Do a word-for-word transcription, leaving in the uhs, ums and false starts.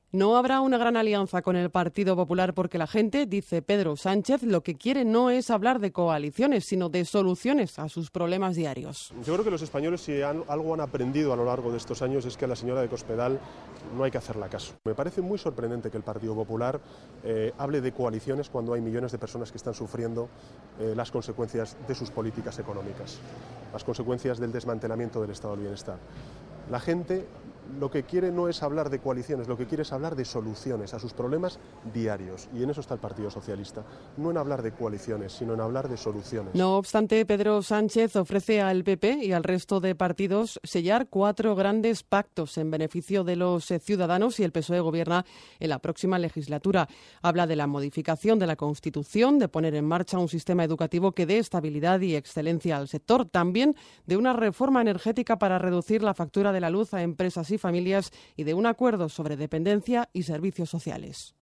No habrá una gran alianza con el Partido Popular porque la gente, dice Pedro Sánchez, lo que quiere no es hablar de coaliciones, sino de soluciones a sus problemas diarios. Yo creo que los españoles, si han, algo han aprendido a lo largo de estos años, es que a la señora de Cospedal no hay que hacerla caso. Me parece muy sorprendente que el Partido Popular eh, hable de coaliciones cuando hay millones de personas que están sufriendo eh, las consecuencias de sus políticas económicas, las consecuencias del desmantelamiento del Estado del Bienestar. La gente lo que quiere no es hablar de coaliciones, lo que quiere es hablar de soluciones a sus problemas diarios. Y en eso está el Partido Socialista. No en hablar de coaliciones, sino en hablar de soluciones. No obstante, Pedro Sánchez ofrece al P P y al resto de partidos sellar cuatro grandes pactos en beneficio de los ciudadanos y el P S O E gobierna en la próxima legislatura. Habla de la modificación de la Constitución, de poner en marcha un sistema educativo que dé estabilidad y excelencia al sector. También de una reforma energética para reducir la factura de la luz a empresas y familias y de un acuerdo sobre dependencia y servicios sociales.